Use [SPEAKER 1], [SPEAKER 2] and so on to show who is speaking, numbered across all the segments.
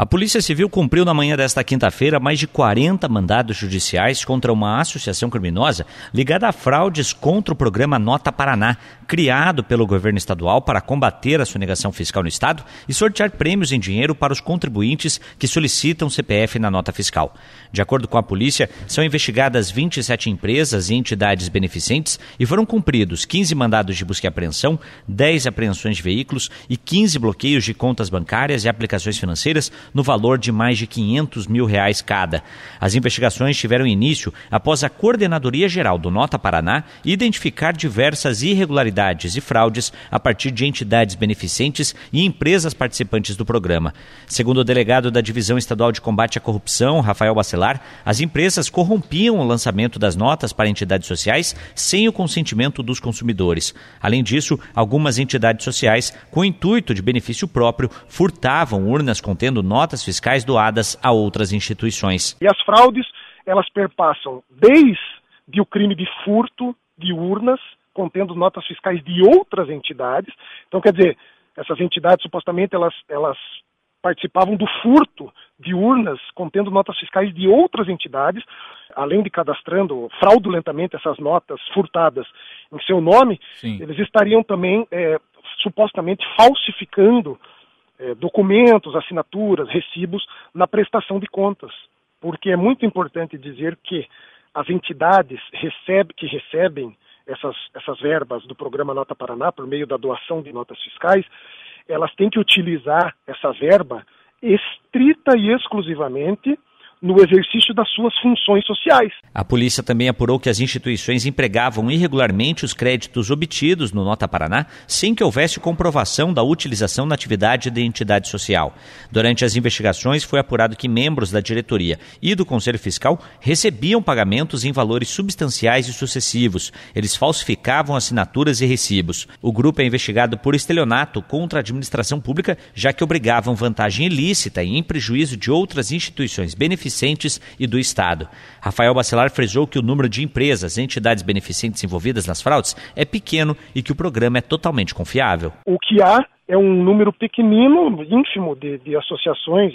[SPEAKER 1] A Polícia Civil cumpriu na manhã desta quinta-feira mais de 40 mandados judiciais contra uma associação criminosa ligada a fraudes contra o programa Nota Paraná, criado pelo governo estadual para combater a sonegação fiscal no estado e sortear prêmios em dinheiro para os contribuintes que solicitam CPF na nota fiscal. De acordo com a polícia, são investigadas 27 empresas e entidades beneficentes e foram cumpridos 15 mandados de busca e apreensão, 10 apreensões de veículos e 15 bloqueios de contas bancárias e aplicações financeiras no valor de mais de R$500 mil cada. As investigações tiveram início após a Coordenadoria Geral do Nota Paraná identificar diversas irregularidades e fraudes a partir de entidades beneficentes e empresas participantes do programa. Segundo o delegado da Divisão Estadual de Combate à Corrupção, Rafael Bacelar, as empresas corrompiam o lançamento das notas para entidades sociais sem o consentimento dos consumidores. Além disso, algumas entidades sociais, com o intuito de benefício próprio, furtavam urnas contendo notas fiscais doadas a outras instituições.
[SPEAKER 2] E as fraudes, elas perpassam desde o crime de furto de urnas, contendo notas fiscais de outras entidades. Então, quer dizer, essas entidades, supostamente, elas participavam do furto de urnas contendo notas fiscais de outras entidades, além de cadastrando fraudulentamente essas notas furtadas em seu nome. Sim. Eles estariam também, supostamente, falsificando documentos, assinaturas, recibos na prestação de contas, porque é muito importante dizer que as entidades que recebem essas verbas do programa Nota Paraná por meio da doação de notas fiscais, elas têm que utilizar essa verba estrita e exclusivamente no exercício das suas funções sociais.
[SPEAKER 1] A polícia também apurou que as instituições empregavam irregularmente os créditos obtidos no Nota Paraná sem que houvesse comprovação da utilização na atividade de entidade social. Durante as investigações foi apurado que membros da diretoria e do Conselho Fiscal recebiam pagamentos em valores substanciais e sucessivos. Eles falsificavam assinaturas e recibos. O grupo é investigado por estelionato contra a administração pública, já que obrigavam vantagem ilícita e em prejuízo de outras instituições beneficiadas e do Estado. Rafael Bacelar frisou que o número de empresas e entidades beneficentes envolvidas nas fraudes é pequeno e que o programa é totalmente confiável.
[SPEAKER 2] O que há é um número pequenino, ínfimo de associações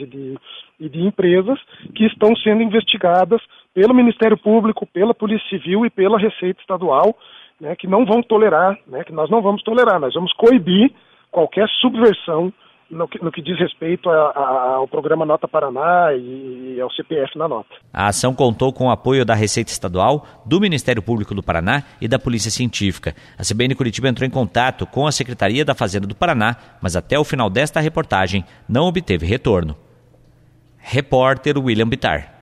[SPEAKER 2] e de empresas que estão sendo investigadas pelo Ministério Público, pela Polícia Civil e pela Receita Estadual, que não vão tolerar, que nós não vamos tolerar, nós vamos coibir qualquer subversão no que diz respeito ao programa Nota Paraná e ao CPF na nota.
[SPEAKER 1] A ação contou com o apoio da Receita Estadual, do Ministério Público do Paraná e da Polícia Científica. A CBN Curitiba entrou em contato com a Secretaria da Fazenda do Paraná, mas até o final desta reportagem não obteve retorno. Repórter William Bittar.